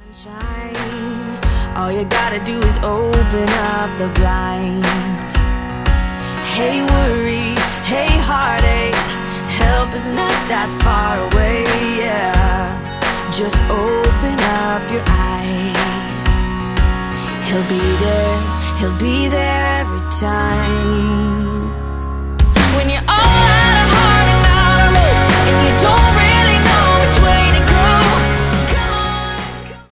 Sunshine, all you gotta do is open up the blinds. Hey worry, hey heartache, help is not that far away, yeah. Just open up your eyes. He'll be there every time.